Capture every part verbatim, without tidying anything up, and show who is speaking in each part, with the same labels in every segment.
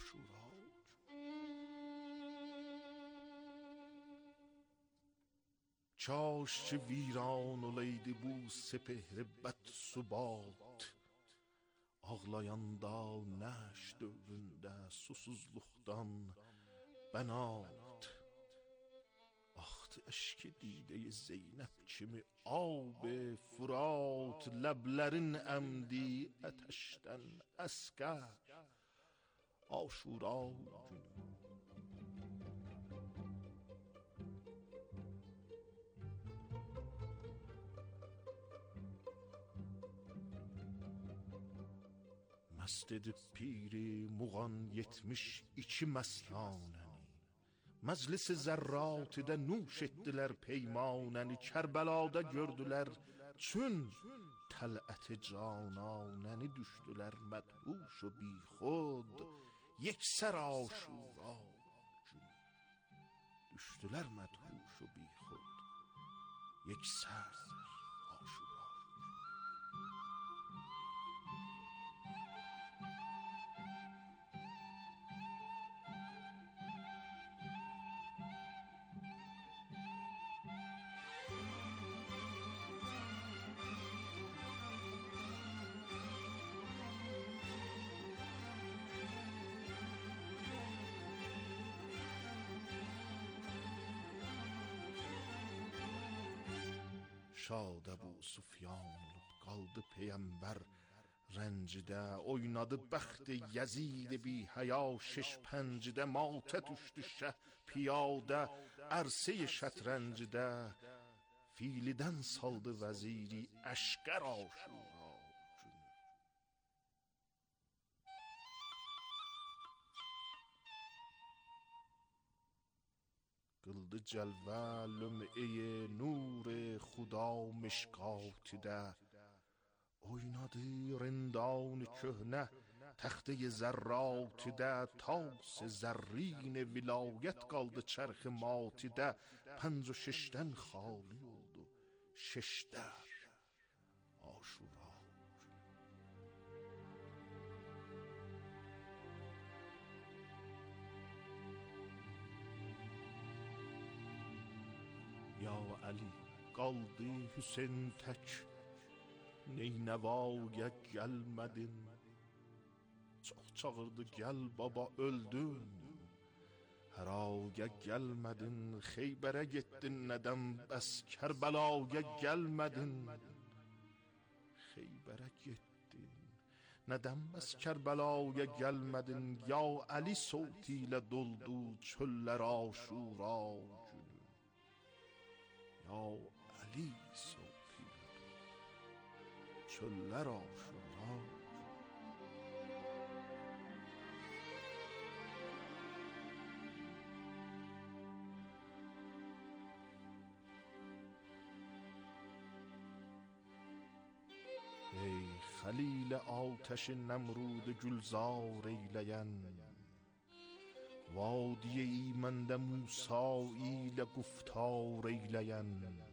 Speaker 1: عاشورا. چاشت ویران و leydi bu sepehre bed subat, ağlayanda nəş dövründə susuzluqdan bənat. Axdı eşki dideyi Zeynəb kimi ab-ı furat, ləblərin əmdi ətəşdən əsqər Aşura günü. Məst edib piri muğan yetmiş iki məstanəni, məclis-i zərratidə nuş etdilər peymanəni. Kərbəlada gördülər çün tələt-i cananəni, düşdülər mədhuş و بی خود یکسر عاشورا günü. Düşdülər mədhuş و بی خود یکسر عاشورا. Şad Əbu Süfyan olub qaldı peyğəmbər rəncidə, oynadı bəxt Yezid bi həya şeş pəncidə, matə düşdü şəh piyadə ərsə şətrəncidə, filidən saldı vəziri əşqər Aşura günü. Qıldı cəlvə lüm'e nur xuda مشکاتیده, oynadı rəndan köhnə təxtə zərratidə, tas zərrin vilayət qaldı çərx matidə. پنج و ششdən xali oldu şeşdər Aşura. Ya Ali qaldı Hüseyn tək, Neynəvaya gəlmədin. Çox çağırdı gəl baba öldün, Həraya gəlmədin. Xeybərə getdin nədən bəs Kərbəlaya gəlmədin. Xeybərə getdin nədən bəs Kərbəlaya gəlmədin. Ya Ali sovti ilə doldu çöllər Aşura günü. Ya Ali sovti ilə doldu çöllər Aşura. Ey خلیل آتش نمرود گلزار ایلین، وادی ایمنده موسایی گفتار ایلین.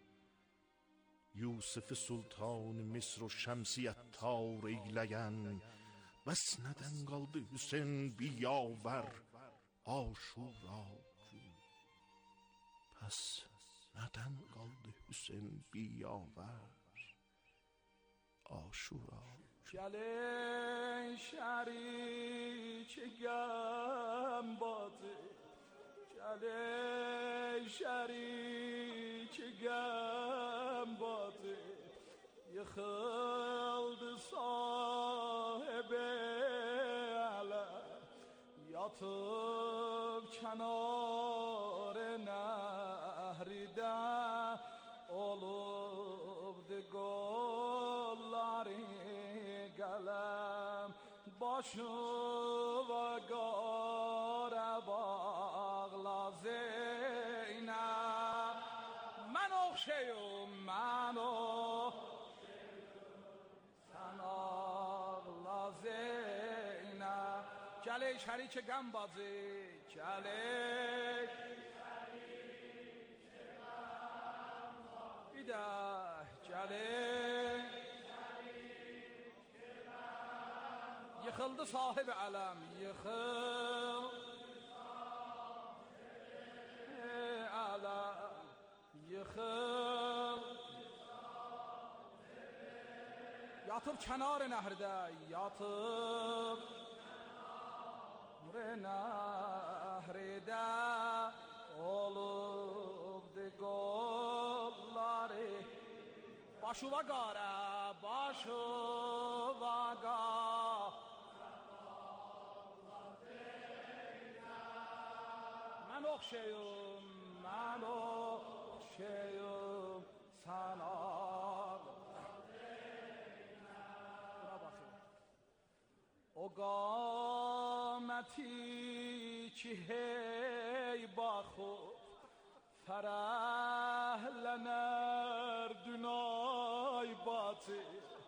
Speaker 1: یوسف سلطان مصر و شمسی عطار ایلین، بس نeden qaldı Hüseyn بیاور Aşura günü. Pəs nədən qaldı Hüseyn بیاور Aşura.
Speaker 2: Gələ şərik gəmbadı, gələ şərik gəmbadı, yıxıldı sahibi ələm, yatıb kənar nəhridə, olubdu qolları qələm. Başı və qara bağla Zeynəb. Mən oxşayım, mən oxşayım, sən ağla Zeynəb. Gələ şərik qəm bacı, gələ gələ yıkıldı sahibi alem, yıkıl alem, yıkıl. Yatıp kenar nehirde, yatıp nehride olubdu golları. Başuva qara, başuva qara. Mən oxşayım, mən oxşayım sana. Buna baxın. O qaməti ki hey baxıb fərəhlənər dünay batı.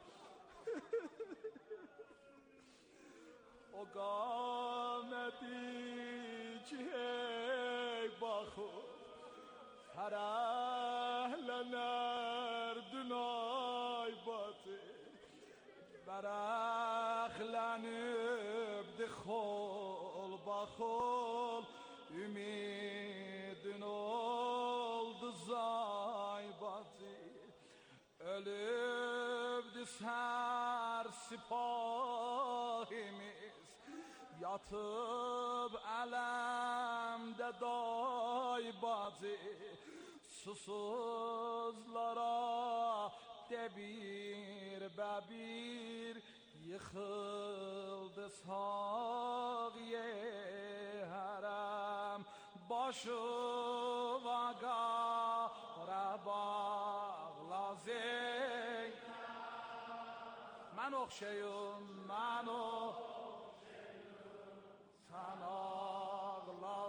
Speaker 2: O qaməti ki hey baxıb fərəhlənər dünay batı. Bərəxlənib xol baxol ümidin oldu zaybatı. Ölübdü sər sipahimiz, yatıp alemde daybatı. Susuzlara de bir bebir yıkıldı sagiye harem. Başı vaga rabağla zeyn. Mən oxşayım, mən oxşayım sana ağla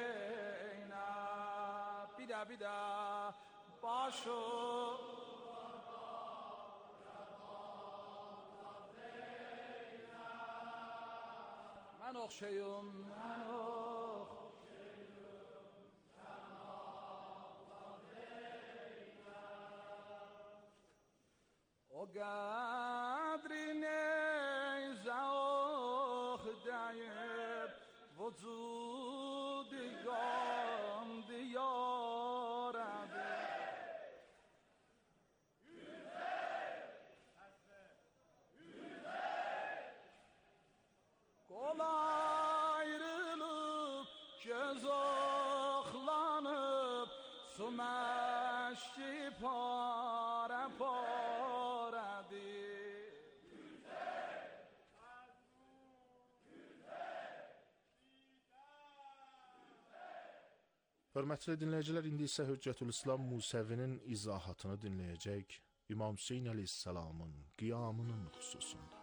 Speaker 2: Zeynep. Bir də, bir də başı mən oxşayım, mən oxşayım sana ağla Zeynep. O qədri neyzə oxdəyib vücudu qandı yarədi. Qol ayrılıb, göz oxlanıb, su məşki parə parədir.
Speaker 1: Hörmətli dinləyicilər, indi isə Hüccətülislam Musəvinin izahatını dinləyəcək İmam Hüseyn əleyhissalamın qiyamının xüsusunda.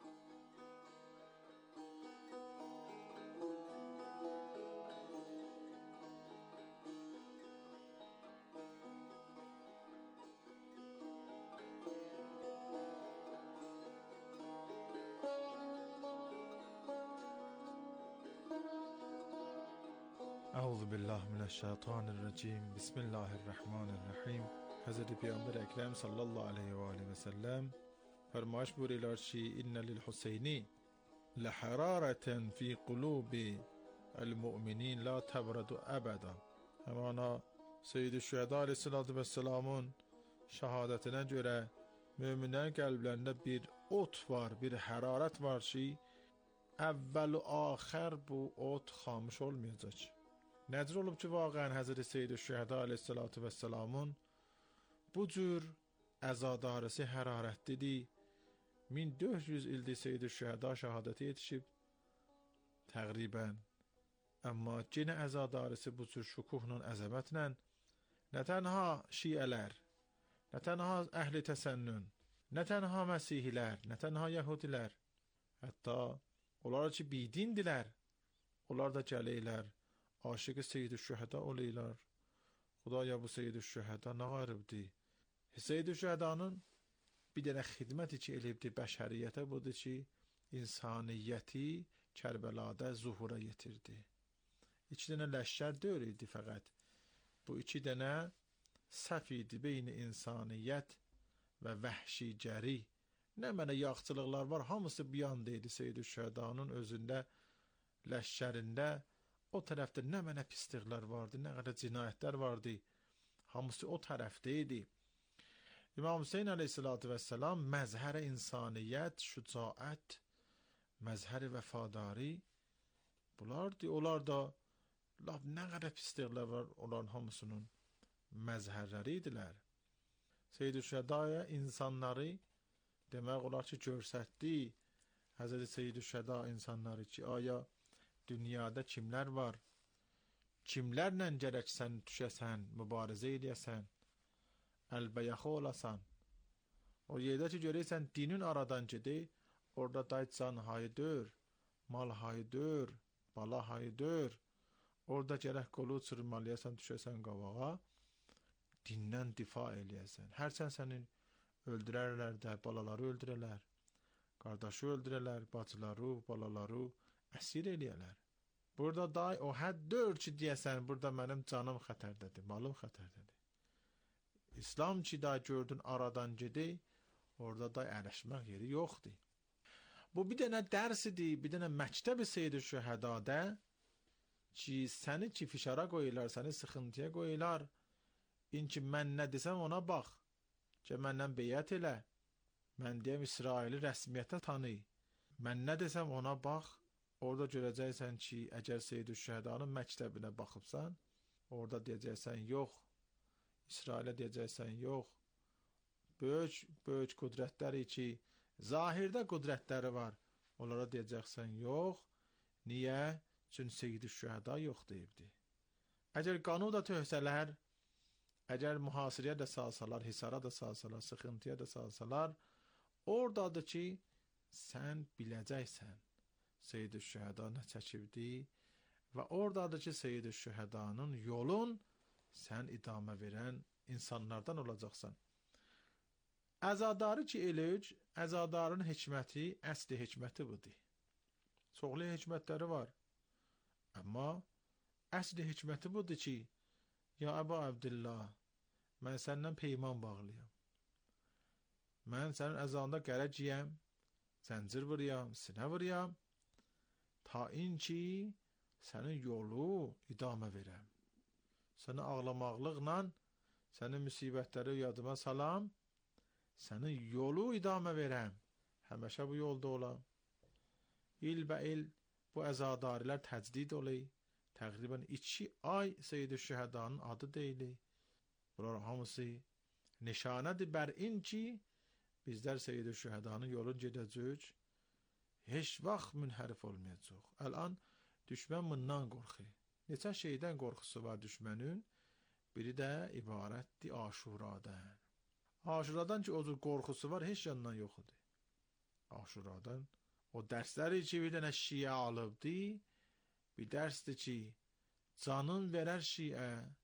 Speaker 3: Euzu billahi mineşşeytanirracim. Bismillahirrahmanirrahim. Hazreti Peygamber Ekrem sallallahu aleyhi ve aleyhi ve sellem فرمایش buyuruyorlar ki inne lil Hüseyni la harareten fi kulubi el mu'minin la tebradu ebeda. Hemana Seyyid-i Şüheda aleyhissalatu vesselamın şehadetine göre müminlerin kalplerinde bir ot var, bir hararet var ki evvel ve ahir bu ot xamış olmayacak. Nedir olup ki vaqiən Hazreti Seyyid-i Şüheda aleyhissalatu vesselamın bu cür əzadarısı hərarətlidir. min dörd yüz ildir Seyyid-i Şüheda şəhadəti yetişib təqribən. Amma yenə əzadarısı bu cür şükuhla, əzəmətlə nə tənha şiələr, nə tənha əhli təsənnün, nə tənha məsihilər, nə tənha yəhudilər, hətta onlar ki bidindilər, onlar da gələylər, aşıqı Seyyid-i Şühəda oleylər. Xudaya bu Seyyid-i Şühəda nə qaribdir? Seyyid-i Şühədanın bir dənə xidməti ki elibdir bəşəriyyətə budur ki, insaniyyəti Kərbəlada zuhura yetirdi. İki dənə ləşkər deyil idi fəqət. Bu iki dənə səf idi beyni insaniyyət və vəhşicəri. nə mənə yaxçılıqlar var, hamısı bir yanda idi Seyyid-i Şühədanın özündə, ləşkərində. O tərəfdə nə mənə pisliklər vardı, nə qədər cinayətlər vardı, hamısı o tərəfdə idi. İmam Hüseyin əleyhissalatu vesselam məzhər-i insaniyyət, şücaət, məzhər-i vəfadari, bunlardı. Onlar da laf nə qədər pisliklər var, onların hamısının məzhərləri idilər. Seyyid-i Şühədaya insanları demək olar ki, görsətdi. Həzrəti Seyyid-i Şühəda insanları ki, aya dünyada kimlər var? Kimlərlə gərək sən düşəsən, mübarizə edəsən, əlbəyaxı olasan. O yerdə ki, görəysən, dinin aradan gedi, orada dayı can hayıdır, mal hayıdır, bala hayıdır. Orada gərək qolu çırmalıyəsən, düşəsən qavağa, dindən difa eləyəsən. Hərsən səni öldürərlər də, balaları öldürərlər, qardaşı öldürərlər, bacıları, balaları əsir eləyərlər. Burada day o həddür ki, deyəsən, burada mənim canım xətərdədir, malım xətərdədir. İslam ki, day gördün aradan gedi, orada day ərəşmək yeri yoxdur. Bu bir dənə dərs idi, bir dənə məktəb-i Seyyid-i Şühədada ki, səni ki, fişara qoyurlar, səni sıxıntıya qoyurlar. İn ki, mən nə desəm ona bax, ki, məndən beyət elə, mən deyəm İsraili rəsmiyyətə tanı, mən nə desəm ona bax. Orada görəcəksən ki, əgər Seyyid-i Şühədanın məktəbinə baxıbsan, orada deyəcəksən yox, İsrailə deyəcəksən yox. Böyük, böyük qüdrətləri ki, zahirdə qüdrətləri var, onlara deyəcəksən yox. Niyə? Çünki Seyyid-i Şühəda yox deyibdi. Əgər qanun da töhsələr, əgər mühasirəyə də salsalar, hisara da salsalar, sıxıntıya da salsalar, oradadır ki, sən biləcəksən Seyyid-i Şühəda nə çəkibdi və oradadır ki, Seyyid-i Şühədanın yolun sən idamə verən insanlardan olacaqsan. Əzadarı ki, eləyik, əzadarın hikməti, əsli hikməti budur. Çoxlu hikmətləri var. Amma əsli hikməti budur ki, ya Əbu Abdillah, mən səndən peyman bağlıyam. Mən sənin əzanda qərəc yiyəm, zəncir vuruyam, sinə vuruyam, ta in ki, sənin yolu idamə verəm. Səni ağlamaqlıqla, sənin müsibətləri yadıma salam, sənin yolu idamə verəm. Həməşə bu yolda olam. İl bə il bu əzadarilər təcdid olayı. Təqribən iki ay Seyyid-i Şühədanın adı deyilir. Bunlar hamısı nişanədir bər in ki, bizlər Seyyid-i Şühədanın yolun gedəcək, heç vaxt münhərif olmayacaq. Əlan düşmən bundan qorxur. Neçə şeydən qorxusu var düşmənin? Biri də ibarətdir Aşuradan. Aşuradan ki, o cür qorxusu var, heç yandan yoxudur. Aşuradan o dərsləri ki, bir dənə şiə alıbdı, bir dərsdir ki, canın verər şiə,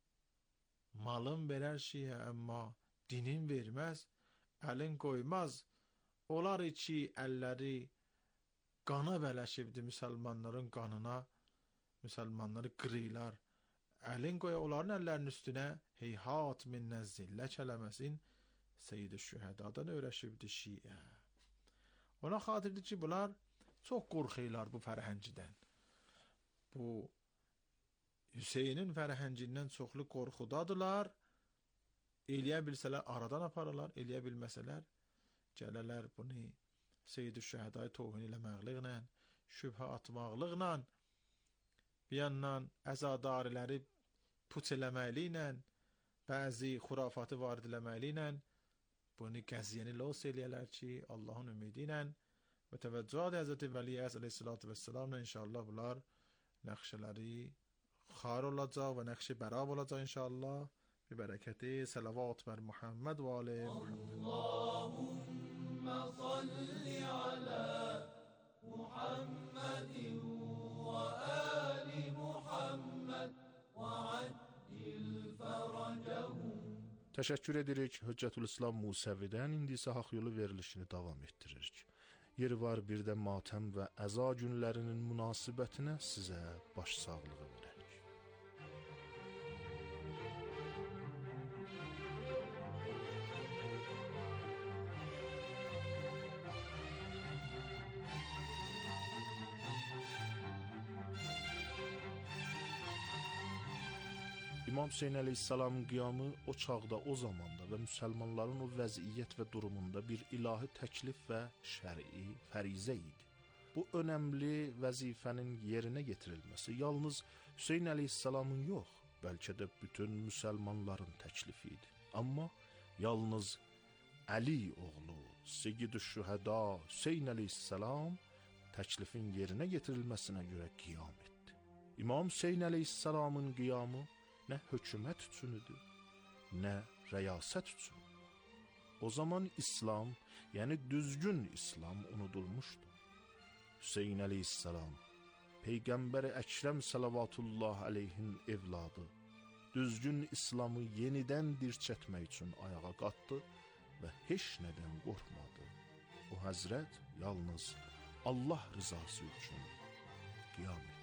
Speaker 3: malın verər şiə, amma dinin verməz, əlin qoymaz. Onlar ki, əlləri qana bələşibdi müsəlmanların qanına, müsəlmanları qırıylar. Əlin qoya onların əllərinin üstünə heyhat minnə zillə kələməsin Seyyid-i Şühədadan öyrəşibdi şiə. Ona xatirdir ki, bunlar çox qorxuylar bu fərhəncidən. Bu Hüseynin fərhəncindən çoxlu qorxudadılar. Eləyə bilsələr aradan aparırlar, eləyə bilməsələr gələrlər bunu Seyyid-i Şühədayı tohin eləməkliklə, şübhə atmaqlıqla, bir yandan əzadariləri puç eləməkliklə, bəzi xurafatı varid eləməkliklə, bunu qəziyyəni los eləyələr ki, Allahın ümidi ilə və təvəccühat Həzrəti Vəliyyəs əleyhissalatu vəssalamla inşallah bunlar nəqşələri xar olacaq və nəqşi bərab olacaq inşallah. Bir bərəkəti səlavat bər Muhammed və alə Muhammed. Allahümmə salli alə Muhammedin və əli Muhammed və addil fərəcəhum.
Speaker 1: Təşəkkür edirik Hüccətülislam Musəvidən. İndi isə haqq yolu verilişini davam etdiririk. Yeri var bir də matəm və əza günlərinin münasibətinə sizə baş sağlığı verək. İmam Hüseyn əleyhissalamın qiyamı o çağda, o zamanda və müsəlmanların o vəziyyət və durumunda bir ilahi təklif və şəri fərizə idi. Bu önəmli vəzifənin yerinə yetirilməsi yalnız Hüseyn əleyhissalamın yox, bəlkə də bütün müsəlmanların təklifi idi. Amma yalnız Əli oğlu Seyyid-i Şühəda Hüseyn əleyhissalam təklifin yerinə yetirilməsinə görə qiyam etdi. İmam Hüseyn əleyhissalamın qiyamı nə hökumət üçün idi, nə rəyasət üçün. O zaman İslam, yəni düzgün İslam unudulmuşdu. Hüseyn əleyhissalam, Peyğəmbər Əkrəm salavatullah aleyhin evladı, düzgün İslamı yenidən dirçətmək üçün ayağa qalxdı və heç nədən qorxmadı. O həzrət yalnız Allah rızası üçün qiyam etdi.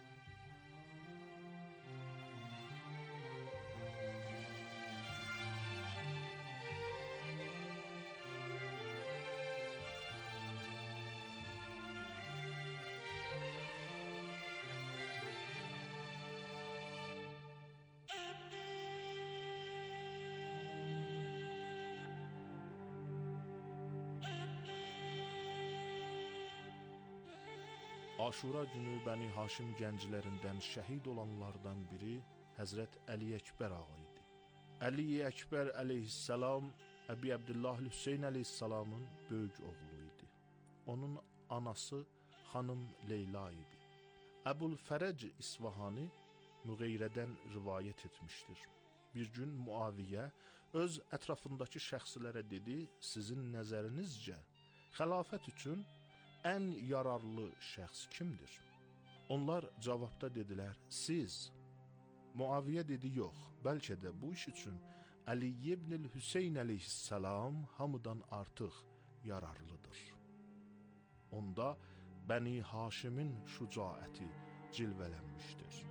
Speaker 1: Aşura günü Bəni Haşim gənclərindən şəhid olanlardan biri Həzrət Əli Əkbər ağa idi. Əli Əkbər əleyhissalam Əbi Əbdullah Hüseyn əleyhissalamın böyük oğlu idi. Onun anası xanım Leyla idi. Əbul Fərəc İsfahani Müğeyrədən rivayət etmişdir. Bir gün Muaviyə öz ətrafındakı şəxslərə dedi, sizin nəzərinizcə xilafət üçün ən yararlı şəxs kimdir? Onlar cavabda dedilər, siz. Muaviyə dedi, yox, bəlkə də bu iş üçün Əli ibn Hüseyn əleyhissalam hamıdan artıq yararlıdır. Onda Bəni Haşimin şücaəti cilvələnmişdir.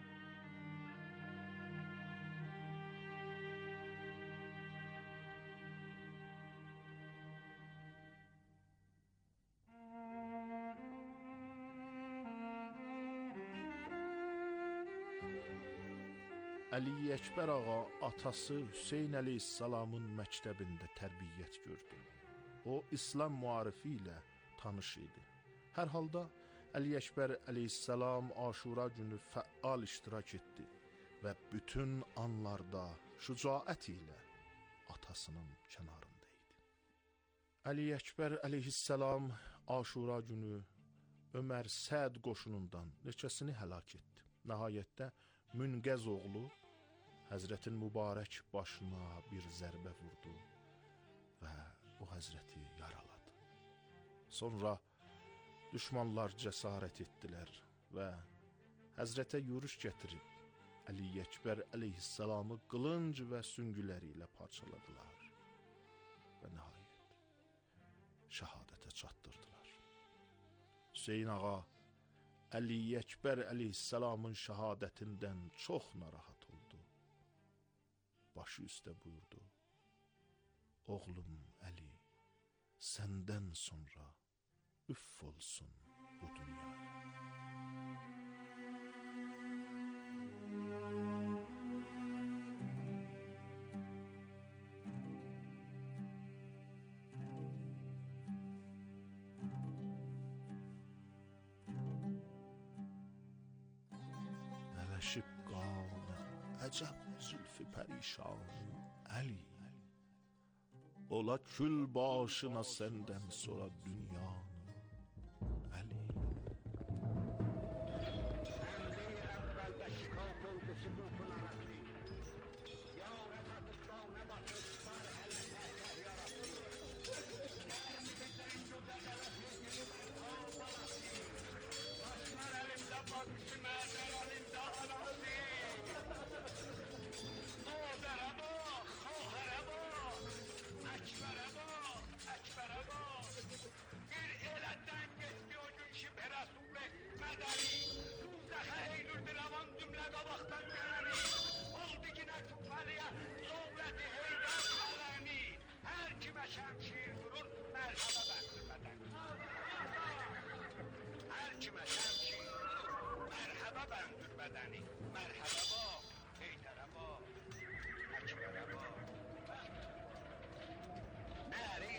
Speaker 1: Əli Əkbər ağa atası Hüseyn əleyhissalamın məktəbində tərbiyyət gördü. O, İslam müarifi ilə tanış idi. Hər halda Əli Əkbər əleyhissalam Aşura günü fəal iştirak etdi və bütün anlarda şücaət ilə atasının kənarında idi. Əli Əkbər əleyhissalam Aşura günü Ömər Səd qoşunundan neçəsini həlak etdi. Nəhayətdə Münqəz oğlu Həzrətin mübarək başına bir zərbə vurdu və o həzrəti yaraladı. Sonra düşmanlar cəsarət etdilər və həzrətə yürüş gətirib Əli Əkbər əleyhissalamı qılınc və süngüləri ilə parçaladılar və nəhayət şəhadətə çatdırdılar. Hüseyn ağa Əli Əkbər əleyhissalamın şəhadətindən çox narahat oldu. Başı üstə buyurdu, oğlum Əli, səndən sonra üff olsun bu dünya. Nəvəşib qaldı, əcəb zülfü pərişan Əli. Ola kül başına səndən sonra dünyanı Əli.
Speaker 4: Merhaba ben Dürbedeni, merhaba bu, Heydere bu.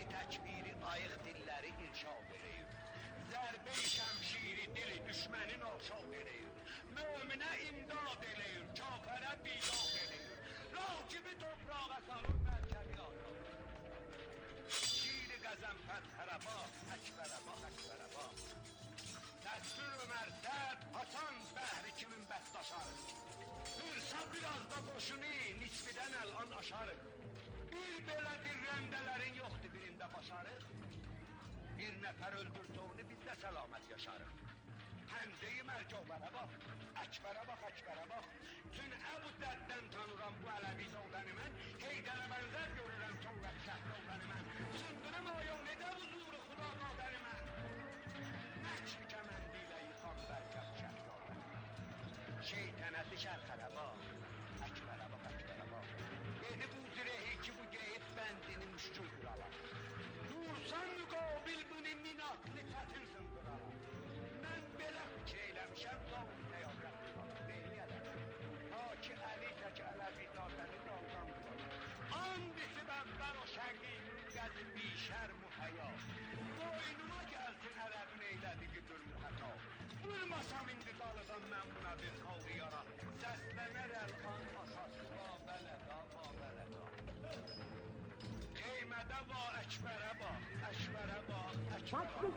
Speaker 4: təkbiri ayıq dilləri irşad eləyir. Zərbe-i şəmşiri dili düşmənin alşad eləyir. Möminə imdad eləyir, kafərə bidad eləyir. Rakibi toprağa salır, mərkəbi azad. Şiiri qəzənfər tərəba, əkbərəba, əkbərəba. Təsvir Ömər Sərd, Hasan Bəhri kimin bəstaşarıq. Hırsa biraz da boşunu, nisbidən əl-an aşarıq. Bir belə dirrəndələrin yoxdur birində başarıq. Bir nəfər öldürdüğünü biz də səlamət yaşarıq. Həmzəyi mərkəvlərə bax, əkbərə bax, əkbərə bax. Tün Əbu Dəddən tanıram bu Ələvi zovdəni mən. Heydərə bənzər görürəm sonra şəhrovdəni mən. Sındırım ayonedə huzuru xuda qadəni mən. Nəkri kəməndilə yıxan bərkəb şəhrovdəni. Şeytənəti şərxərə bax, əkbərə bax, əkbərə bax. Yedi bu zirehi ki bu geyib bəndini müşkül qıralar. Dursan müqabil bunu minatlı tətil zındıralar. Mən belə fikir eyləmişəm, zavun həyatət deyiləyələr. Ta ki əli tək ələvi dadəni daldan qılar. Andisi bəmbər o şəqi müqəzi bişər mühəya. Boynuma gəlsin ələbin eylədiği bir mühəta. Vurmasam indi dalıdan mən buna bir xalqı yara. Səslənər əlxan asası va bələda, va bələda. Qeymədə va əkbərə bax, əkbərə bax, əkbərə bax.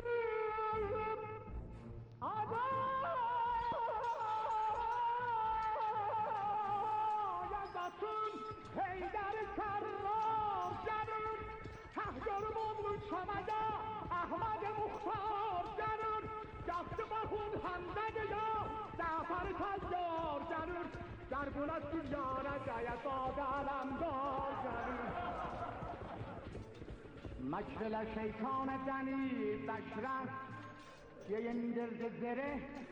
Speaker 5: Adayazatın Heydər Kərrar gəlir. Təhdörüm oğlu Kəmədə Əhməd Muxtar gəlir. Yaxşı baxın Həmzədə ya Cəfər Təyyar gəlir. Gərbunət dünyana qəyə dadə ələmdar gəlir. Məkrilə şeytan dəni bəşrət yeyindirdi zere.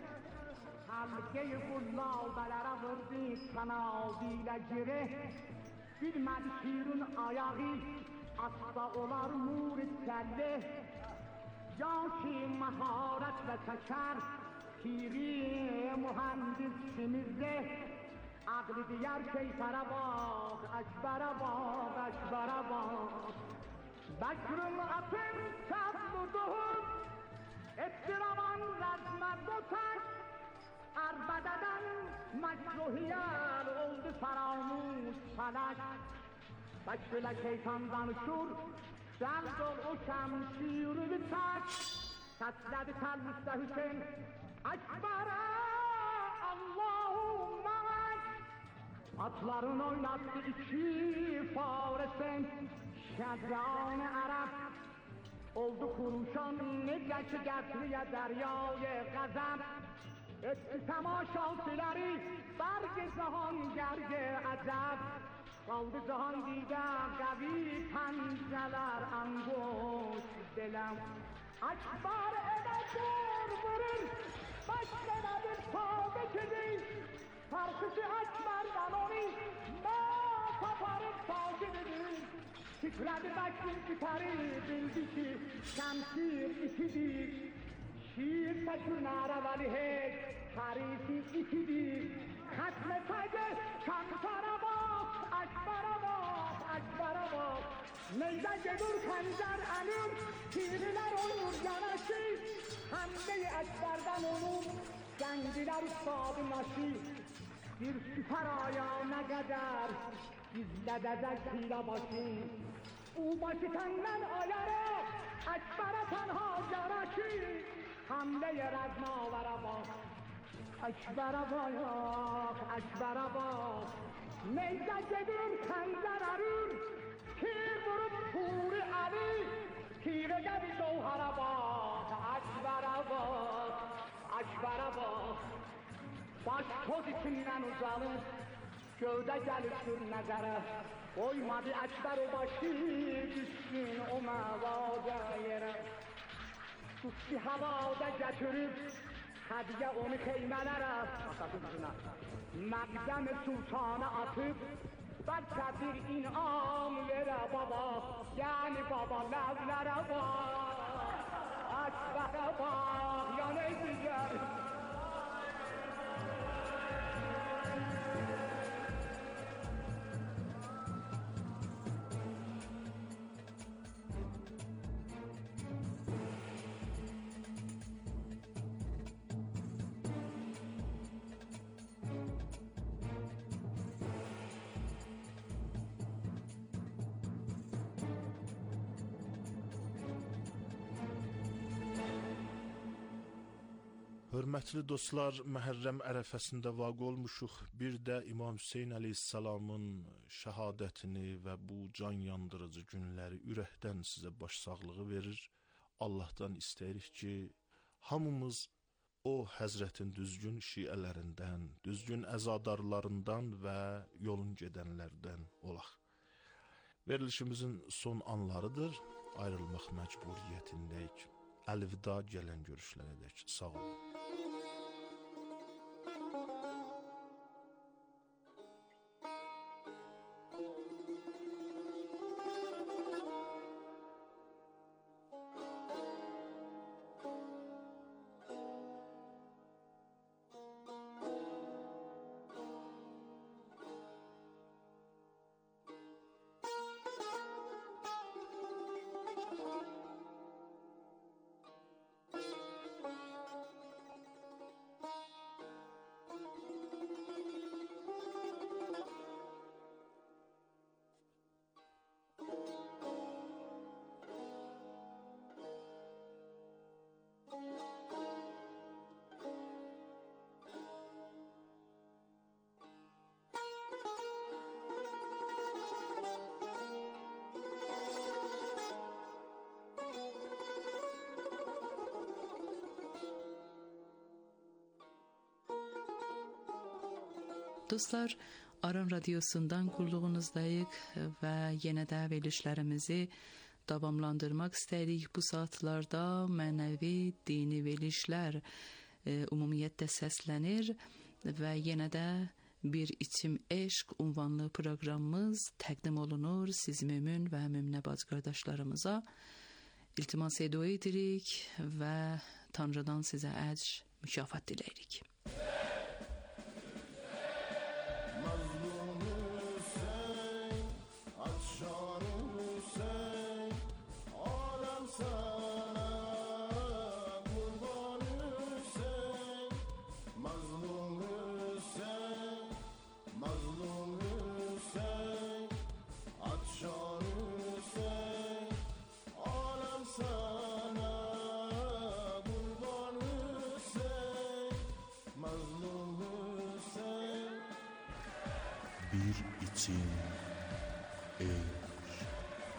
Speaker 5: Halqeyi qullabələrə vurdu kanadilə gire. Bilmədi şirin ayağı asla olar nur kəlli. Ya ki məharətlə çəkər piri mühəndisimizdə. Aqli diyər şeytara bax, əkbərə bax, əkbərə bax. Bəkrün atın kəf vurduğum ettiravan rəzmət botaş. Ərbədədən məkruhiyyər oldu faramuş fələş. Bəkrülə şeytan danışır, dəld ol o şəmşiri çək. Səslədi təlvüsdə Hüseyin, əkbərə Allahümmə vək. Atların oynattı iki farisin, şədran ərəb. Oldu xuruşan necə ki gətriyə dəryaya qəzəb. Etdi təmaşaçıları bərq cahan gərgə əcəb. Qaldı cahan didə qəvi pəncələr angoş diləm. Əkbar edə dur vurur, başqədə bir tabi kidir. Farkısı Əkbardan onu mə taparıb takibidir. Titrədi bəkrin süpəri bildi ki şəmşir ikidir. Şiir təkünərə vəli heç tarifi ikidir. Xətmə təcə şəmşara bax, Əkbərə bax, Əkbərə bax. Neydə gedur xəncər əlim, tirilər olur yanaşı. Həmdə-i Əkbərdən olur, gəncilər ustadı naşı. Bir süpər ayağına qədər gizlədəcək tirə başı. O başı təndən ayaraq, Əkbərə tənha yaraşı. Həmdə-i rəznavərə bax, Əkbərə bax, Əkbərə bax. Neydə gedir xəncər ərür, tir vurub Turi Əli. Tirə gəbi Gövhərə bax, Əkbərə bax, Əkbərə bax. Baş toz içindən uzalır, gövdə gəlir sür nəzərə. Qoymadı Əkbər o başı düşsün o məvadə yerə. Tutdu havada gətirib, hədiyə onu xeymələrə. Məqdəm sultanı atıb, bəlkə bir inam verə baba. Yəni baba ləvlərə bax, Əkbərə bax, ya ne digər.
Speaker 1: Hörmətli dostlar, Məhərrəm ərəfəsində vaqe olmuşuq. Bir də İmam Hüseyn əleyhissalamın şəhadətini və bu can yandırıcı günləri ürəkdən sizə başsağlığı verir. Allahdan istəyirik ki, hamımız o Həzrətin düzgün şiələrindən, düzgün əzadarlarından və yolun gedənlərdən olaq. Verilişimizin son anlarıdır. Ayrılmaq məcburiyyətindəyik. Əlvida, gələn görüşlərədək. Sağ olun.
Speaker 6: Dostlar, Aran Radyosu'ndan qulluğunuzdayıq və yenə də verilişlərimizi davamlandırmaq istəyirik. Bu saatlarda mənəvi, dini verilişlər e, ümumiyyətlə səslənir və yenə də Bir İçim Eşq unvanlı proqramımız təqdim olunur siz mümin və müminə bacı qardaşlarımıza. İltimas edirik və Tanrıdan sizə əcr, mükafat diləyirik.
Speaker 1: Bir içim eşq.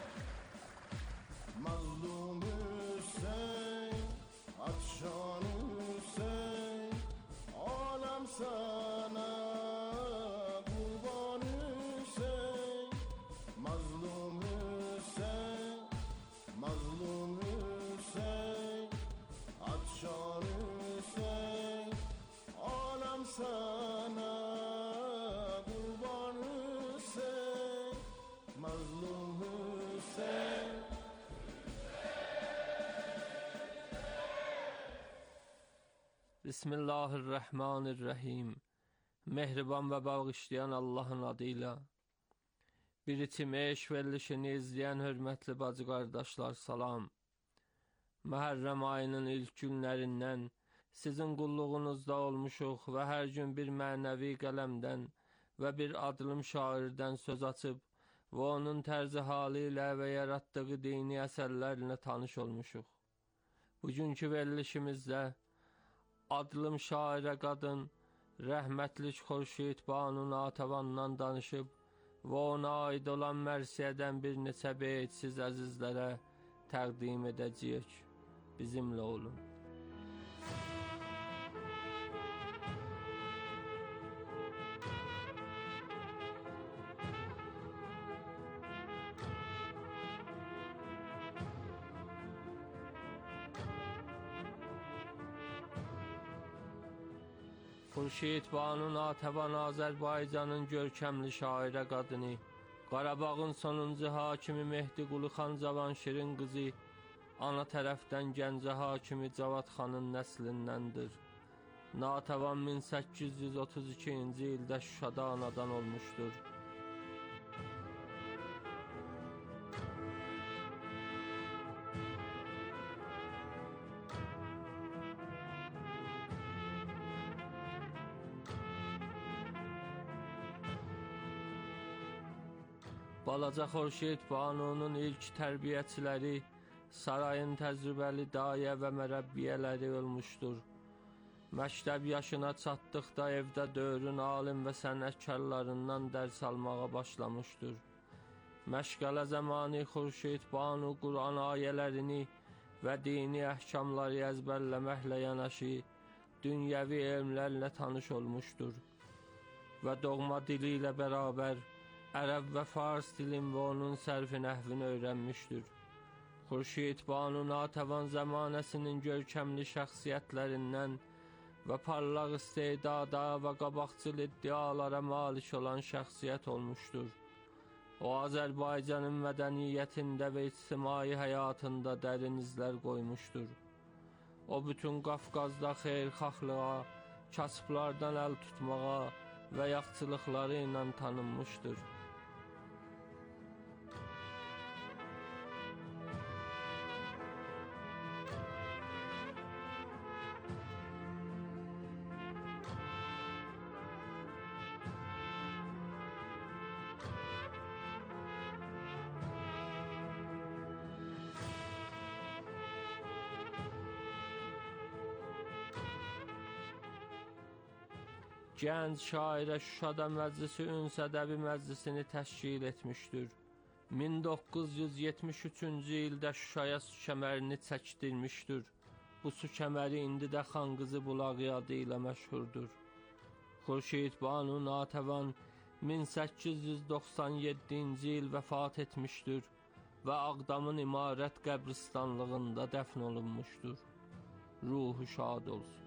Speaker 7: Mazlum Hüseyin, atşan Hüseyin, alem sana kurban Hüseyin. Mazlum Hüseyin, mazlum Hüseyin, atşan Hüseyin, alem sana mazlum Hüseyin.
Speaker 8: Bismillahirrahmanirrahim. Mehriban ve bağışlayan Allah'ın adıyla. Bir İçim Eşq verilişini izleyen hürmetli bacı kardeşler salam. Məhərrəm ayının ilk günlərindən sizin qulluğunuzda olmuşuq və hər gün bir mənəvi qələmdən və bir adlım şairdən söz açıb və onun tərzi halı ilə və yaratdığı dini əsərlərlə tanış olmuşuq. Bugünkü verilişimizdə adlım şairə qadın rəhmətlik Xurşid Banu Natavandan danışıb və ona aid olan mərsiyədən bir neçə beyt siz əzizlərə təqdim edəcəyik. Bizimlə olun. Xurşid Banu Natavan Azərbaycanın görkəmli şairə qadını, Qarabağın sonuncu hakimi Mehdi Qulu xan Cavanşirin qızı, ana tərəfdən Gəncə hakimi Cavad xanın nəslindəndir. Natavan min səkkiz yüz otuz ikinci ildə Şuşada anadan olmuşdur. Balaca Xurşid Banunun ilk tərbiyəçiləri, sarayın təcrübəli dayə və mərəbbiyələri olmuşdur. Məktəb yaşına çatdıqda evdə dövrün alim və sənətkarlarından dərs almağa başlamışdır. Məşğələ zamanı Xurşid Banu Quran ayələrini və dini əhkamları əzbərləməklə yanaşı, dünyəvi elmlərlə tanış olmuşdur və doğma dili ilə bərabər ərəb və fars dilin və onun sərfi nəhvini öyrənmişdir. Xurşid Banu Natəvan zamanəsinin görkəmli şəxsiyyətlərindən və parlaq istedada və qabaqcıl iddialara malik olan şəxsiyyət olmuşdur. O, Azərbaycanın mədəniyyətində və ictimai həyatında dərin izlər qoymuşdur. O, bütün Qafqazda xeyirxahlığa, kasıblardan əl tutmağa və yaxçılıqları ilə tanınmışdır. Gənc şairə Şuşada Məclisi Üns Ədəbi Məclisini təşkil etmişdir. min doqquz yüz yetmiş üçüncü ildə Şuşaya su kəmərini çəkdirmişdir. Bu su kəməri indi də Xanqızı Bulağı adı ilə məşhurdur. Xurşid Banu Natəvan min səkkiz yüz doxsan yeddinci il vəfat etmişdir və Ağdamın İmarət qəbristanlığında dəfn olunmuşdur. Ruhu şad olsun.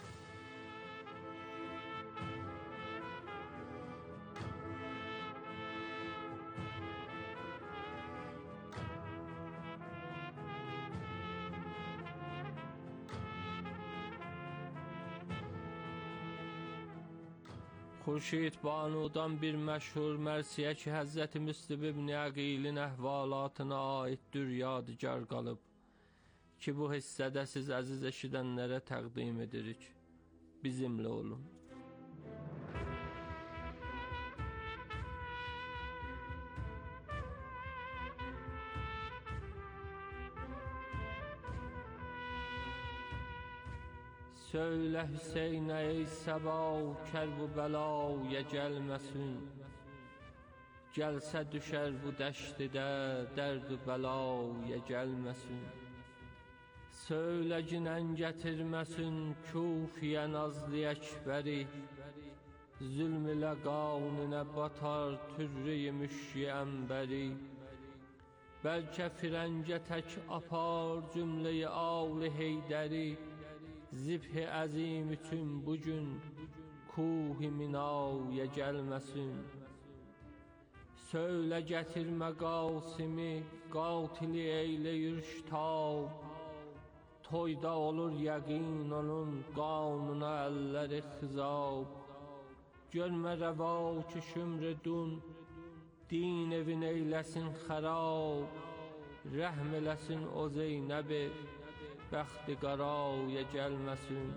Speaker 8: Xurşid Banu'dan bir məşhur mərsiyə ki, Həzrəti Müslim ibn Əqilin əhvalatına aiddir yadigar qalıb ki, bu hissədə siz əziz eşidənlərə təqdim edirik. Bizimlə olun. Söylə Hüseynə ey səba, kərb-ü bəlaya gəlməsin. Gəlsə düşər bu dəştidə, dərd-ü bəlaya gəlməsin. Söylə ginən gətirməsin, Kufiyə nazlı əkbəri. Zülm ilə qavninə batar, türrü-i müşki əmbəri. Bəlkə firəngə tək apar, cümlə-i ağlı heydəri. Zibh-i əzim üçün bugün Kuh-i minaya gəlməsin. Söylə gətirmə qasimi, qatili eyləyir ştab. Toyda olur yəqin onun qanuna əlləri xizab. Görmə rəva ki şümrədun, din evin eyləsin xərab. Rəhm eləsin o Zeynəbi, bəxti qaraya gəlməsin.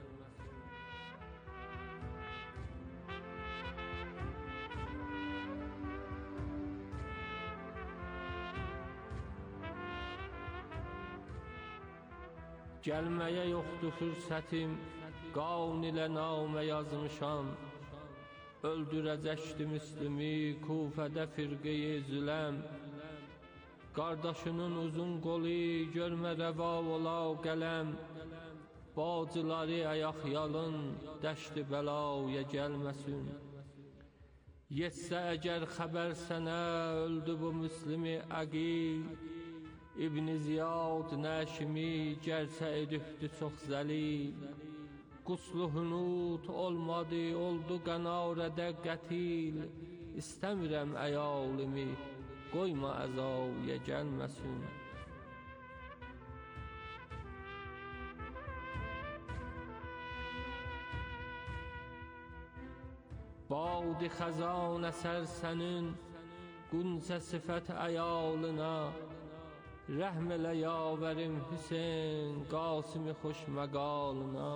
Speaker 8: Gəlməyə yoxdur fürsətim, qavn ilə namə yazmışam. Öldürəcəkdi Müslimi, Kufədə firqeyi züləm. Qardaşının uzun qolu, görmə rəva ola qələm. Bacıları ayaqyalın, dəşti bəlaya gəlməsin. Yetsə əgər xəbər sənə, öldü bu Müslimi Əqil. İbn-i Ziyad Nəşimi, gərçə edibdi çox zəlil. Quslu hünut olmadı, oldu qənarədə qətil. İstəmirəm əyalimi, qoyma əzaya gəlməsin. Bağdı xəzan əsər sənin, qunçə sifət əyalına. Rəhm elə yavərim Hüseyn, Qasimi xoş məqalına.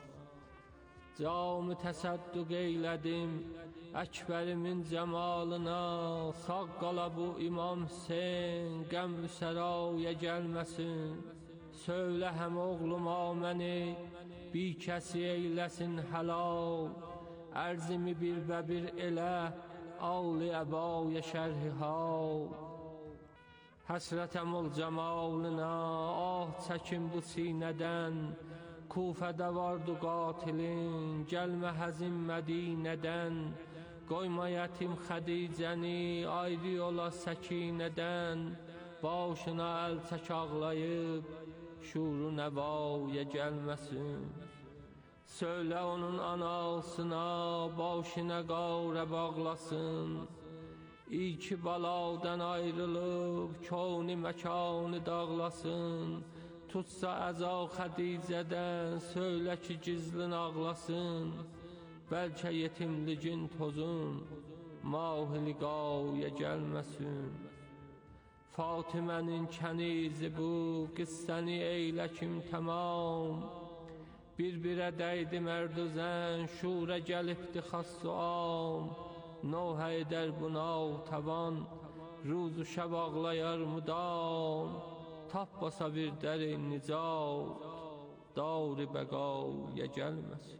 Speaker 8: Camı təsədduq eylədim, Əkbərimin cəmalına. Sağ qala bu İmam Hüseyn, qəm-ü-səraya gəlməsin. Söylə həm oğluma məni, bir kəsi eyləsin halal, ərzimi bir və bir elə, ağlı əbaya şərhi hal. Həsrətəm ol cəmalına, ah çəkim bu sinədən, Kufədə vardı qatilin, gəlmə həzin Mədinədən, qoyma yetim Xədicəni, ayrı yola səkinədən, başına əl çək ağlayıb, şuru nəvaya gəlməsin. Söylə onun anasına, başına qarə bağlasın, İki baladan ayrılıb, koni məkanı dağlasın, tutsa əza Xədicədən, söylə ki gizlin ağlasın, bəlkə yetimligin tozun, mahili qavya gəlməsin. Fatimənin kənizi bu, qıssəni eylə kim tamam, bir-birə dəydi mərdüzən, şurə gəlibdi xassuam, Nohə edər buna tavan, ruzu şəb ağlayar müdam, tapbasa bir dərin nicat, dar-ı bəqaya gəlməsin.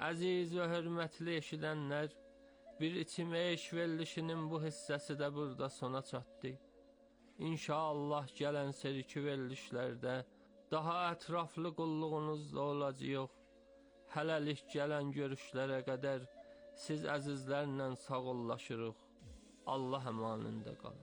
Speaker 8: Əziz və hörmətli eşidənlər, bir içim eşq verilişinin bu hissəsi də burada sona çatdı. İnşallah gələn seriki verilişlərdə daha ətraflı qulluğunuzda olacaq. Hələlik gələn görüşlərə qədər siz əzizlərlə sağollaşırıq. Allah əmanində qalın.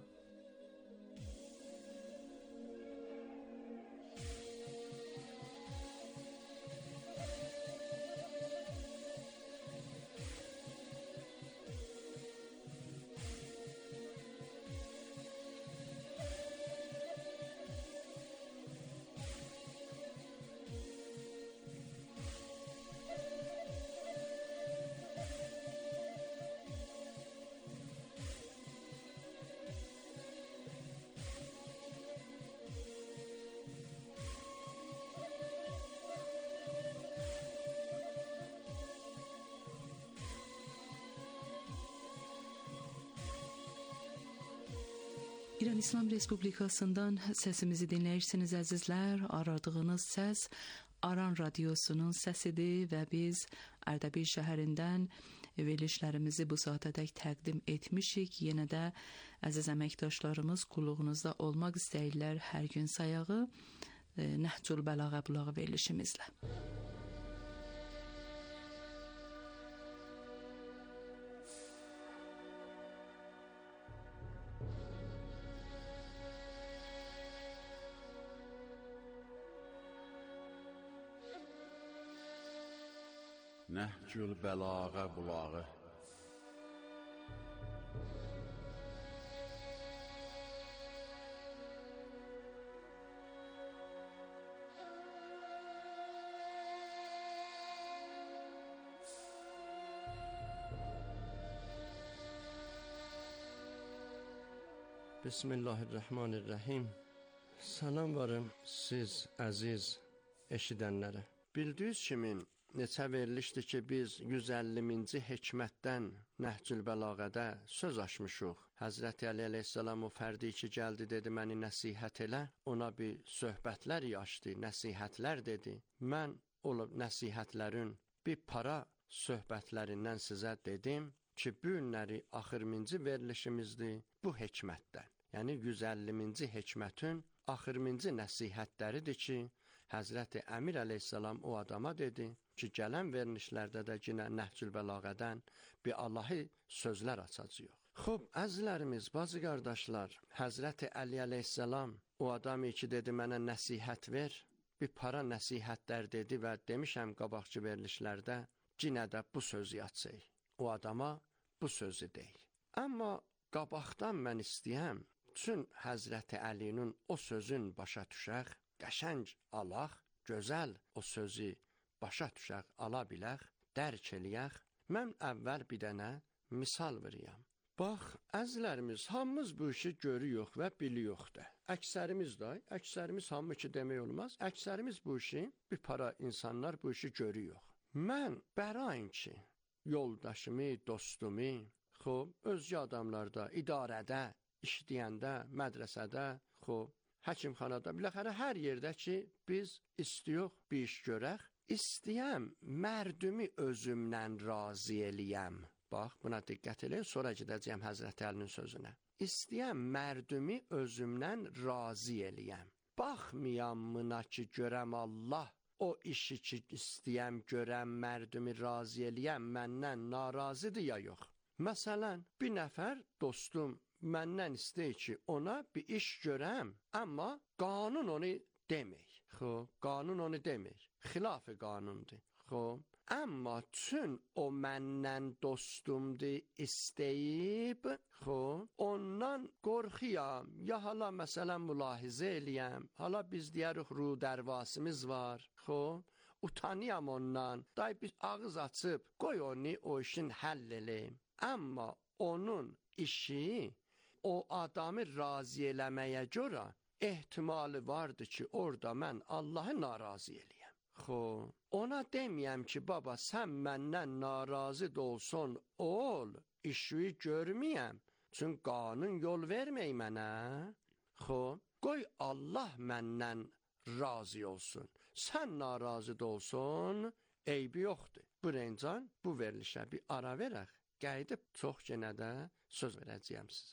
Speaker 6: İran İslam Respublikasından səsimizi dinləyirsiniz əzizlər. Aradığınız səs Aran Radiosunun səsidir və biz Ərdəbil şəhərindən verilişlərimizi bu saatədək təqdim etmişik. Yenə də əziz əməkdaşlarımız qulluğunuzda olmaq istəyirlər hər gün sayağı Nəhcül Bəlağə bulağı verilişimizlə.
Speaker 9: Nəhcül Bəlağə bulağı.
Speaker 10: Bismillahirrahmanirrahim. Salam varım siz əziz eşidənlərə. Bildiyiniz kimi neçə verilişdir ki, biz yüz əlliminci hikmətdən Nəhcül Bəlağədə söz açmışıq. Həzrəti Əli əleyhissalam o fərdi ki, gəldi, dedi, məni nəsihət elə. Ona bir söhbətlər yaşdı, nəsihətlər dedi. Mən o nəsihətlərin bir para söhbətlərindən sizə dedim ki, bu günləri axırıncı verilişimizdir bu hikmətdən. Yəni yüz əlliminci hikmətin axırıncı nəsihətləridir ki, Həzrəti Əmir əleyhissalam o adama dedi ki, gələn verilişlərdə də yine Nəhcül Bəlağədən bir Allahı sözlər açacaq. Xub, əzizlərimiz, bazı qardaşlar, Həzrəti Əli əleyhissalam o adamı ki, dedi, mənə nəsihət ver, bir para nəsihətlər dedi və demişəm qabaqçı verilişlərdə, yine də bu sözü açıq. O adama bu sözü deyil. Amma qabaqdan mən istəyəm, üçün Həzrəti Əlinin o sözün başa düşək, qəşəng alaq, gözəl o sözü başa düşək, ala bilək, dərk eləyək. Mən əvvəl bir dənə misal veriyəm. Bax, əzizlərimiz, hamımız bu işi görüyoruz və biliyoruz da. Əksərimiz də, əksərimiz hamı ki demək olmaz, əksərimiz bu işi, bir para insanlar bu işi görüyor. Mən bərayin ki, yoldaşımı, dostumu, xub, özgə adamlarda, idarədə, işləyəndə, mədrəsədə, xub, həkimxanada, biləxərə hər yerdə ki, biz istiyox bir iş görək, istəyəm mərdumi özümdən razı eləyəm. Bax, buna diqqət eləyin, sonra gedəcəyəm Həzrəti Əlinin sözünə. İstəyəm mərdumi özümdən razı eləyəm. Baxmayam mına ki, görəm Allah, o işi ki, istəyəm, görəm, mərdumi razı eləyəm, məndən narazıdır ya yox. Məsələn, bir nəfər dostum məndən istəyir ki, ona bir iş görəm, amma qanun onu demir. Xob, qanun onu demir. Xilaf-ı qanundur. Xob, amma çün o məndən dostumdur, istəyib, xob, ondan qorxuyam, ya hala məsələn mülahizə eləyəm, hala biz deyərik ru dərvasımız var, xob, utanıyam ondan, day bir ağız açıb, qoy onu o işin həll eləyim. Amma onun işi o adamı razı eləməyə görə ehtimali vardı ki, orada mən Allahı narazı eləyəm. Xob, ona deməyəm ki, baba, sən məndən narazı da olsun, ol, işi görməyəm, çünki qanun yol vermək mənə. Xob, qoy Allah məndən razı olsun, sən narazı da olsun, eybi yoxdur. bu reyncan, bu verilişə bir ara verək, qeydib çox yenə də söz verəcəyəm sizə.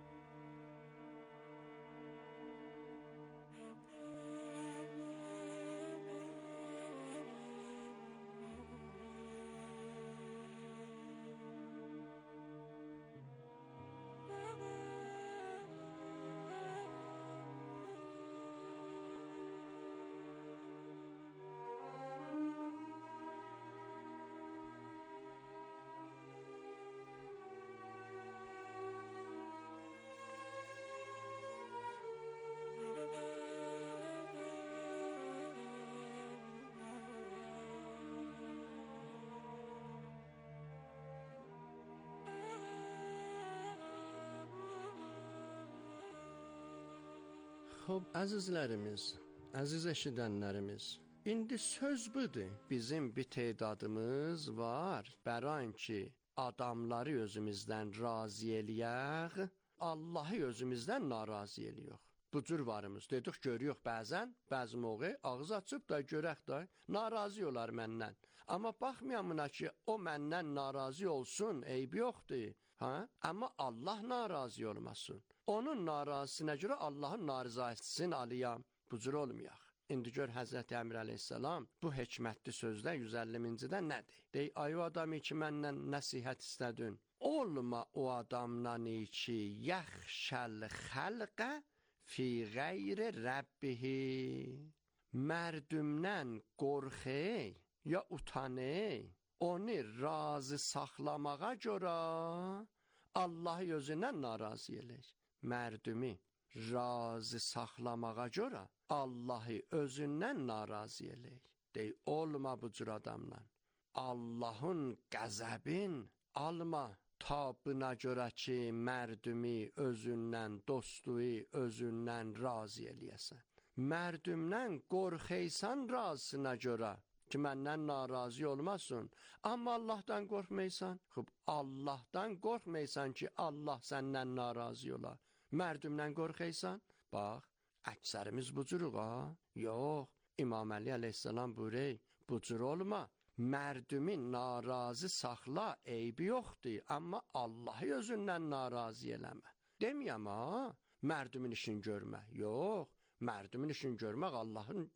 Speaker 10: Xoş, əzizlərimiz, əziz eşidənlərimiz, indi söz budur. Bizim bir tədadımız var. Bəran ki, adamları özümüzdən razı eləyək, Allahı özümüzdən narazı eləyirik. Bu cür varımız. Dedik, görüyoruz bəzən, bəzi moğə ağız açıb da görək da, narazı olar məndən. Amma baxmayan buna ki, o məndən narazı olsun, eybi yoxdur. Ha? Amma Allah narazı olmasın. Onun narazısına görə Allahın narizasını alıyam. Bu cür olmayaq. İndi gör Həzrəti Əmir əleyhissalam bu hikmətli sözdə yüz əllincidə nədir? Dey, ay o adamı ki, məndən nəsihət istədin. Olma o adamla ki, yəxşəl xəlqə fi qeyri Rəbbihi. Mərdümdən qorxey ya utaney. Onu razı saxlamağa görə Allahı özündən narazı elək. Mərdumi razı saxlamağa görə Allahı özündən narazı elək. Dey, olma bu cür adamla. Allahın qəzəbin alma. Ta buna görə ki, mərdumi özündən, dostuyu özündən razı eləyəsən. Mərdümdən qorxeysan razısına görə ki, məndən narazı olmasın. Amma Allahdan qorxmaysan. Xub, Allahdan qorxmaysan ki, Allah səndən narazı ola. Mərdümdən qorxaysan. Bax, əksərimiz bu cürük ha. Yox, İmam Əli əleyhissalam buyuruyor, bu cür olma. Mərdumi narazı saxla, eybi yoxdur. Amma Allahı özündən narazı eləmə. Deməyəm ha, mərdumin işini görmə. Yox, mərdumin işini görmək, Allahın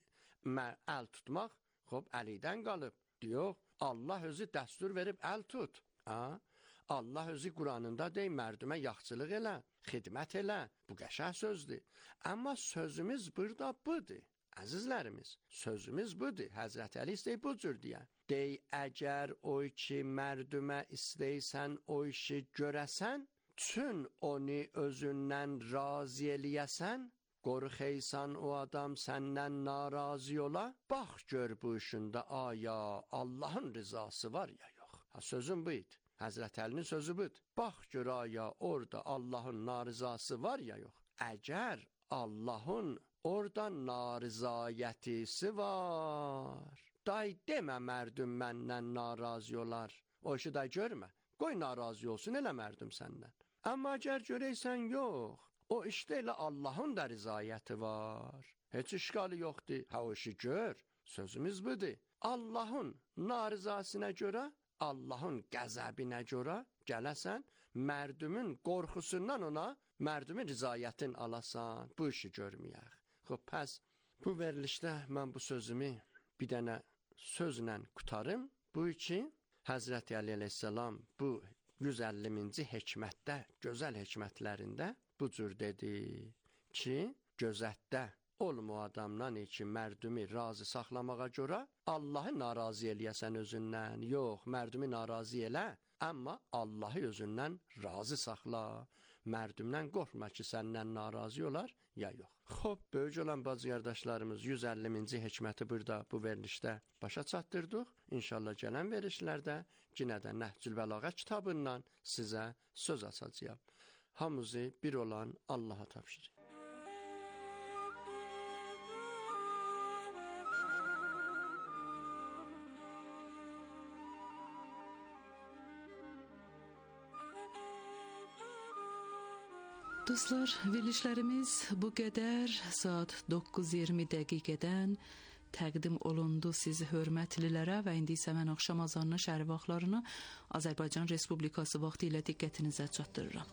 Speaker 10: əl tutmaq, xob, əlidən qalıb. Yox, Allah özü dəstur verib əl tut. Ha? Allah özü Quranında dey, mərdumə yaxçılıq elə, xidmət elə. Bu qəşəng sözdür. Amma sözümüz burada budur. Əzizlərimiz, sözümüz budur. Həzrət Əli istəyib bu cür deyən. Dey, əgər o ki mərdumə istəysən o işi görəsən, çün onu özündən razı eləyəsən, qorxeysan o adam səndən narazı ola, bax gör bu işində aya Allahın rızası var ya yox. Ha, sözüm buydu. Həzrət Əlinin sözü budur. Bax gör aya orada Allahın narizası var ya yox. Əgər Allahın orada narizayətisi var, day demə mərdum məndən narazı olar. O işi də görmə. Qoy narazı olsun elə mərdum səndən. Amma əgər görəysən yox, o işdə elə Allahın da rizayəti var. Heç işgalı yoxdur. Ha, o işi gör. Sözümüz budur. Allahın narizasına görə, Allahın qəzəbinə görə gələsən, mərdumun qorxusundan ona mərdumun rizayətin alasan. Bu işi görməyək. Xoş, pəs bu verilişdə mən bu sözümü bir dənə sözlə qutarım. Bu ki, Həzrəti Əli əleyhissalam bu yüz əlliminci hikmətdə, gözəl hikmətlərində bu cür dedi ki, gözətdə olma o adamdan ki, mərdumi razı saxlamağa görə Allahı narazı eləyəsən özündən. Yox, mərdumi narazı elə, amma Allahı özündən razı saxla. Mərdumdan qorxma ki, səndən narazı olar, ya yox. Xoş, böyük olan bacı qardaşlarımız yüz əlliminci hikməti burada bu verilişdə başa çatdırdıq. İnşallah gələn verilişlərdə yenə də Nəhcül Bəlağə kitabından sizə söz açacağam. Hamımızı bir olan Allaha tapşırıq.
Speaker 6: Dostlar, verilişlərimiz bu qədər saat doqquz iyirmi dəqiqədən təqdim olundu siz hörmətlilərə və indi isə mən axşam azanının şərif vaxtlarını Azərbaycan Respublikası vaxtı ilə diqqətinizə çatdırıram.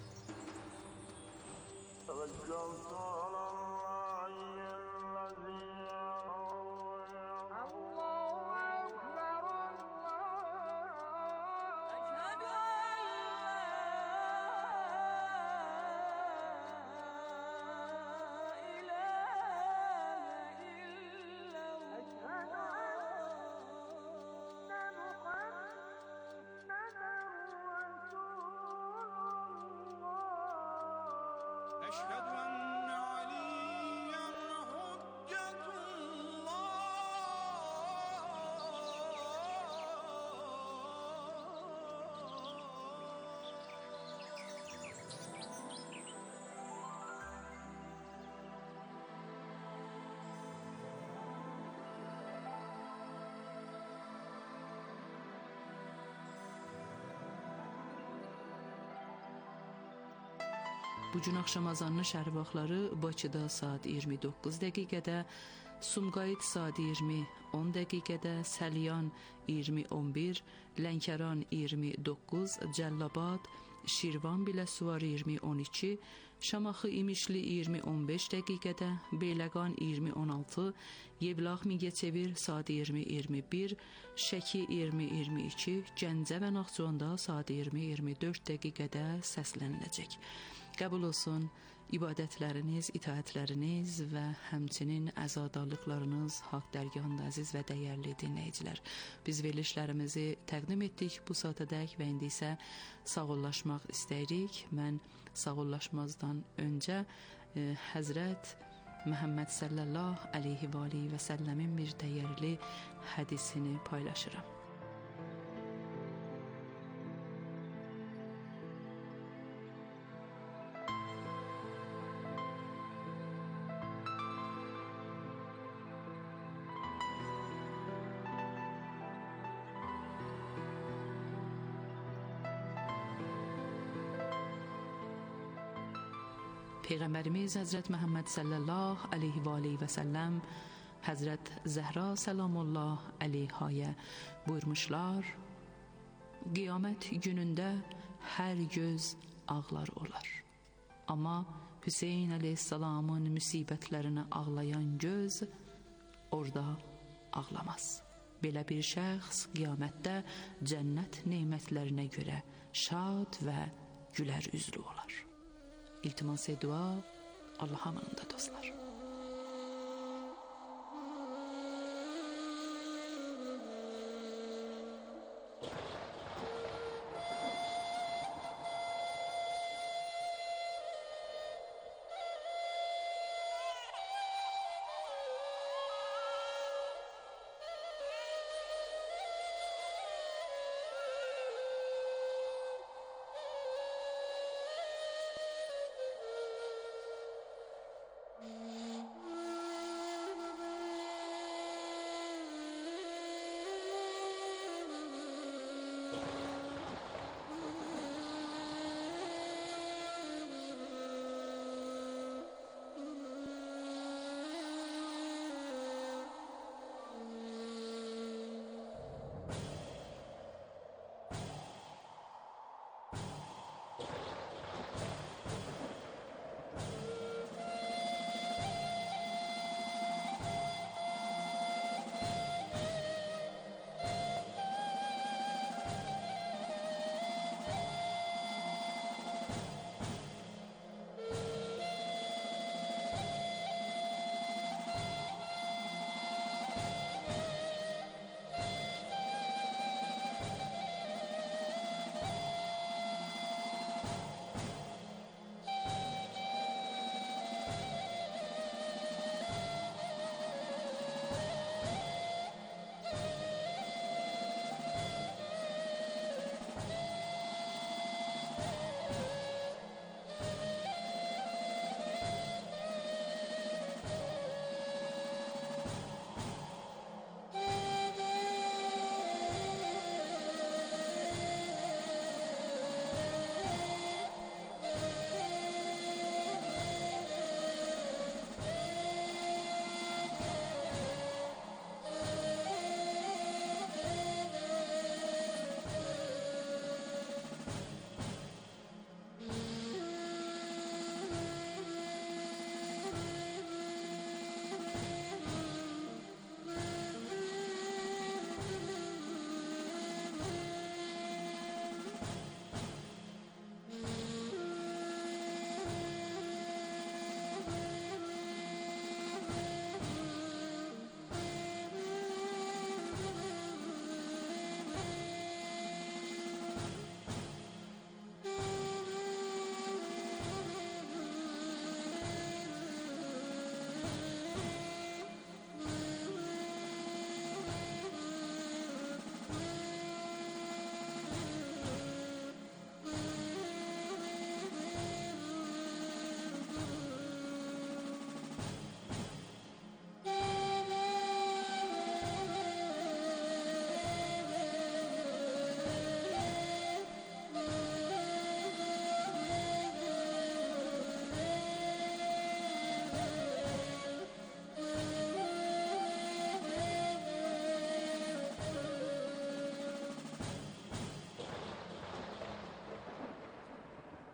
Speaker 7: أشهد أن عليا حجة
Speaker 6: Bu gün axşam azanının şərif vaxtları Bakıda saat iyirmi doqquz dəqiqədə, Sumqayıt saat iyirmi on dəqiqədə, Səlyan iyirmi on bir, Lənkəran iyirmi doqquz, Cəllabad, Şirvan Biləsuvar iyirmi on iki, Şamaxı İmişli iyirmi on beş dəqiqədə, Beyləqan iyirmi on altı, Yevlax Mingəçevir saat iyirmi iyirmi bir, Şəki iyirmi iyirmi iki, Gəncə və Naxçıvanda saat iyirmi iyirmi dörd dəqiqədə səsləniləcək. Qəbul olsun ibadətləriniz, itaətləriniz və həmçinin əzadarlıqlarınız haqq dərgahında əziz və dəyərli dinləyicilər. Biz verilişlərimizi təqdim etdik bu saatədək və indi isə sağollaşmaq istəyirik. Mən sağollaşmazdan öncə e, Həzrət Məhəmməd sallallahu aleyhi və aleyhi və səlləmin bir dəyərli hədisini paylaşıram. Peyğəmbərimiz Həzrət Məhəmməd sallallahu aleyhi və aleyhi və səlləm Həzrət Zəhra salamullah aleyhaya buyurmuşlar: qiyamət günündə hər göz ağlar olar. Amma Hüseyin aleyhissalamın müsibətlərini ağlayan göz orada ağlamaz. Belə bir şəxs qiyamətdə cənnət nemətlərinə görə şad və gülər üzlü olar. İltimas-ı dua Allah amanında dostlar.